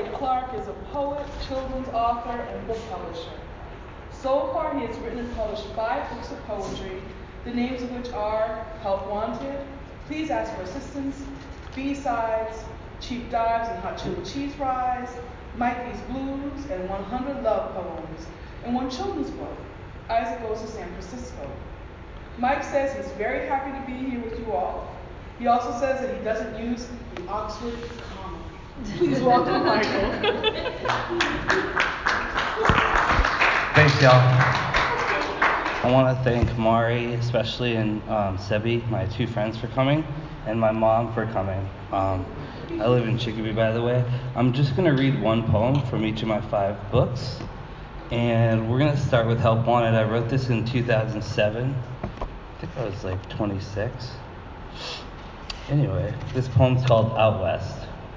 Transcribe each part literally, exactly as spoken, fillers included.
Wade Clark is a poet, children's author, and book publisher. So far, he has written and published five books of poetry, the names of which are Help Wanted, Please Ask for Assistance, B-Sides, Cheap Dives and Hot Chili Cheese Fries, Mikey's Blues, and one hundred Love Poems, and one children's book, Isaac Goes to San Francisco. Mike says he's very happy to be here with you all. He also says that he doesn't use the Oxford comma. Please welcome Michael. Thanks, y'all. I want to thank Mari, especially, and um, Sebi, my two friends, for coming, and my mom for coming. Um, I live in Chicopee, by the way. I'm just going to read one poem from each of my five books, and we're going to start with Help Wanted. I wrote this in two thousand seven. I think I was like twenty-six. Anyway, this poem's called Out West.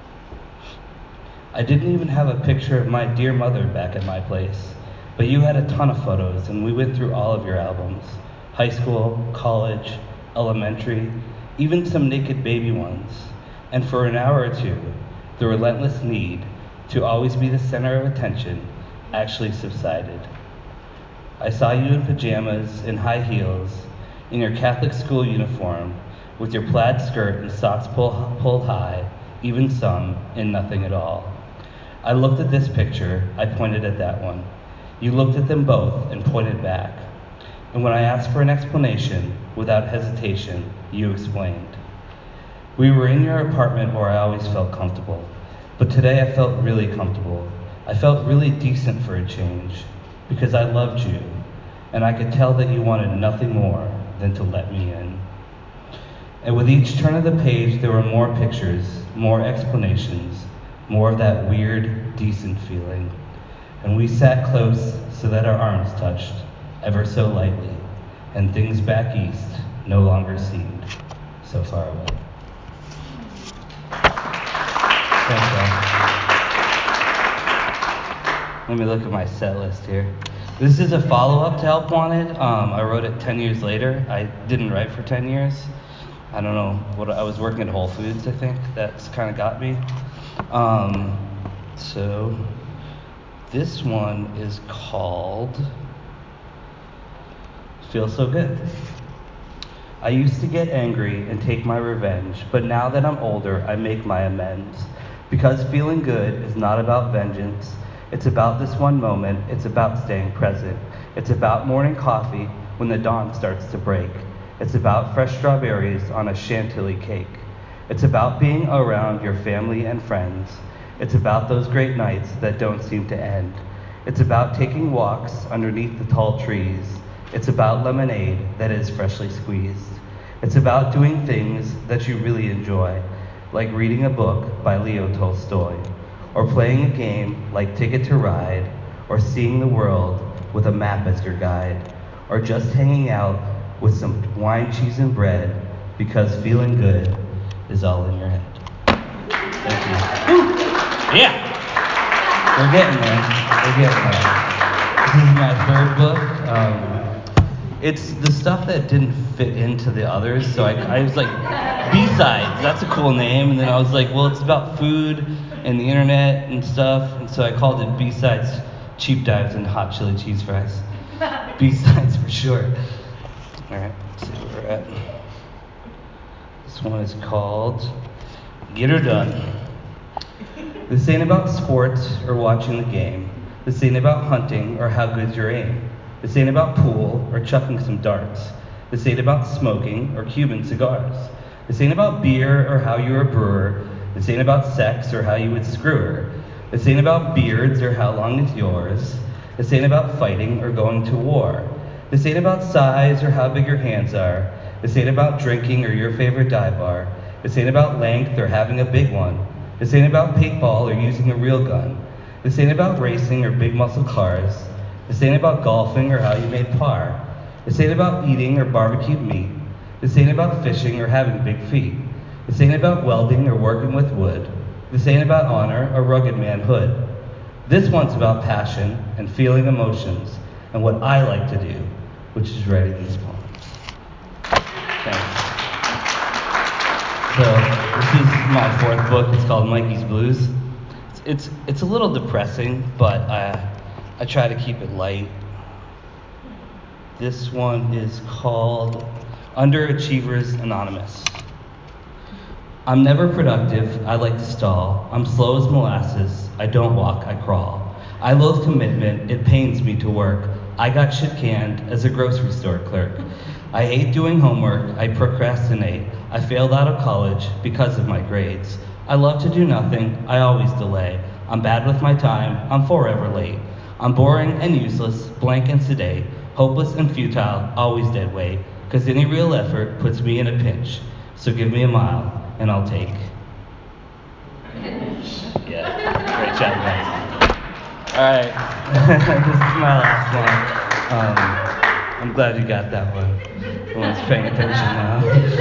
I didn't even have a picture of my dear mother back at my place, but you had a ton of photos, and we went through all of your albums. High school, college, elementary, even some naked baby ones. And for an hour or two, the relentless need to always be the center of attention actually subsided. I saw you in pajamas and high heels, in your Catholic school uniform, with your plaid skirt and socks pull, pulled high, even some in nothing at all. I looked at this picture, I pointed at that one. You looked at them both and pointed back. And when I asked for an explanation, without hesitation, you explained. We were in your apartment where I always felt comfortable, but today I felt really comfortable. I felt really decent for a change, because I loved you, and I could tell that you wanted nothing more than to let me in. And with each turn of the page, there were more pictures, more explanations, more of that weird, decent feeling. And we sat close so that our arms touched, ever so lightly, and things back east no longer seemed so far away. Thanks, y'all. Let me look at my set list here. This is a follow-up to Help Wanted. Um, I wrote it ten years later. I didn't write for ten years. I don't know, what I was working at Whole Foods, I think. That's kind of got me. Um, so, this one is called Feel So Good. I used to get angry and take my revenge, but now that I'm older, I make my amends. Because feeling good is not about vengeance. It's about this one moment. It's about staying present. It's about morning coffee when the dawn starts to break. It's about fresh strawberries on a chantilly cake. It's about being around your family and friends. It's about those great nights that don't seem to end. It's about taking walks underneath the tall trees. It's about lemonade that is freshly squeezed. It's about doing things that you really enjoy, like reading a book by Leo Tolstoy, or playing a game like Ticket to Ride, or seeing the world with a map as your guide, or just hanging out with some wine, cheese, and bread, because feeling good is all in your head. Thank you. Woo. Yeah! We're getting there. We're getting there. This is my third book. Um, it's the stuff that didn't fit into the others, so I, I was like, B-Sides, that's a cool name, and then I was like, well, it's about food and the internet and stuff, and so I called it B-Sides, Cheap Dives, and Hot Chili Cheese Fries. B-Sides for sure. All right, let's see where we're at. This one is called Get Her Done. This ain't about sports or watching the game. This ain't about hunting or how good's your aim. This ain't about pool or chucking some darts. This ain't about smoking or Cuban cigars. This ain't about beer or how you're a brewer. This ain't about sex or how you would screw her. This ain't about beards or how long it's yours. This ain't about fighting or going to war. This ain't about size or how big your hands are. This ain't about drinking or your favorite dive bar. This ain't about length or having a big one. This ain't about paintball or using a real gun. This ain't about racing or big muscle cars. This ain't about golfing or how you made par. This ain't about eating or barbecued meat. This ain't about fishing or having big feet. This ain't about welding or working with wood. This ain't about honor or rugged manhood. This one's about passion and feeling emotions and what I like to do, which is writing these poems. Thanks. So, this is my fourth book. It's called Mikey's Blues. It's it's it's a little depressing, but I I try to keep it light. This one is called Underachievers Anonymous. I'm never productive, I like to stall. I'm slow as molasses, I don't walk, I crawl. I loathe commitment, it pains me to work. I got shit canned as a grocery store clerk. I hate doing homework, I procrastinate. I failed out of college because of my grades. I love to do nothing, I always delay. I'm bad with my time, I'm forever late. I'm boring and useless, blank and sedate. Hopeless and futile, always dead weight. Cause any real effort puts me in a pinch. So give me a mile, and I'll take. Yeah, great job, guys. All right, this is my last one. Um, I'm glad you got that one. Everyone's paying attention now.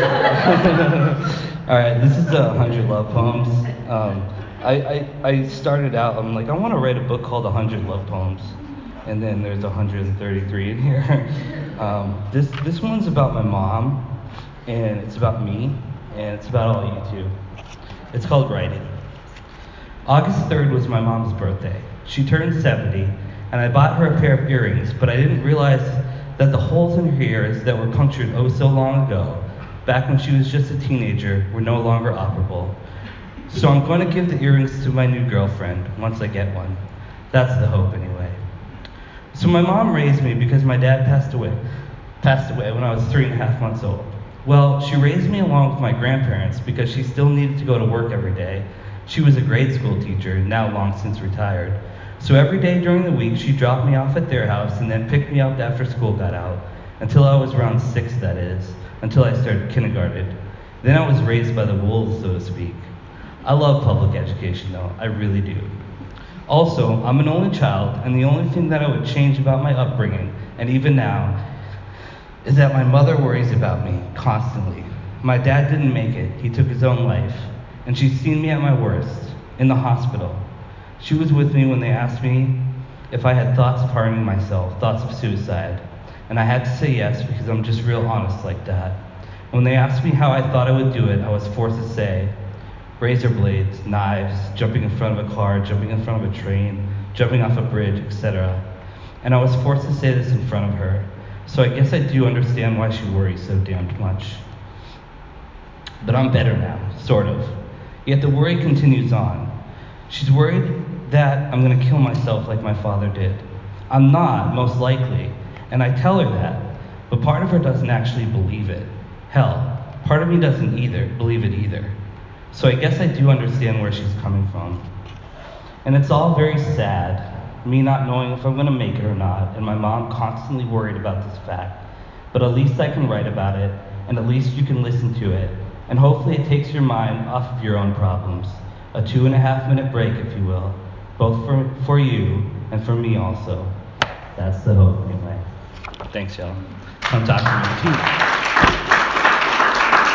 All right, this is a hundred love poems. Um, I, I I started out. I'm like, I want to write a book called A Hundred Love Poems, and then there's one hundred thirty-three in here. Um, this this one's about my mom, and it's about me, and it's about all you too. It's called Writing. August third was my mom's birthday. She turned seventy, and I bought her a pair of earrings, but I didn't realize that the holes in her ears that were punctured oh so long ago, back when she was just a teenager, were no longer operable. So I'm going to give the earrings to my new girlfriend once I get one. That's the hope anyway. So my mom raised me because my dad passed away, passed away when I was three and a half months old. Well, she raised me along with my grandparents because she still needed to go to work every day. She was a grade school teacher, now long since retired. So every day during the week, she dropped me off at their house and then picked me up after school got out, until I was around six, that is, until I started kindergarten. Then I was raised by the wolves, so to speak. I love public education, though, I really do. Also, I'm an only child, and the only thing that I would change about my upbringing, and even now, is that my mother worries about me constantly. My dad didn't make it, he took his own life, and she's seen me at my worst, in the hospital. She was with me when they asked me if I had thoughts of harming myself, thoughts of suicide, and I had to say yes because I'm just real honest like that. When they asked me how I thought I would do it, I was forced to say, razor blades, knives, jumping in front of a car, jumping in front of a train, jumping off a bridge, et cetera. And I was forced to say this in front of her, so I guess I do understand why she worries so damned much. But I'm better now, sort of. Yet the worry continues on. She's worried that I'm gonna kill myself like my father did. I'm not, most likely, and I tell her that, but part of her doesn't actually believe it. Hell, part of me doesn't either, believe it either. So I guess I do understand where she's coming from. And it's all very sad, me not knowing if I'm gonna make it or not, and my mom constantly worried about this fact. But at least I can write about it, and at least you can listen to it, and hopefully it takes your mind off of your own problems. A two and a half minute break, if you will, both for, for you and for me also. That's the hope, anyway. Thanks, y'all. Come talk to me.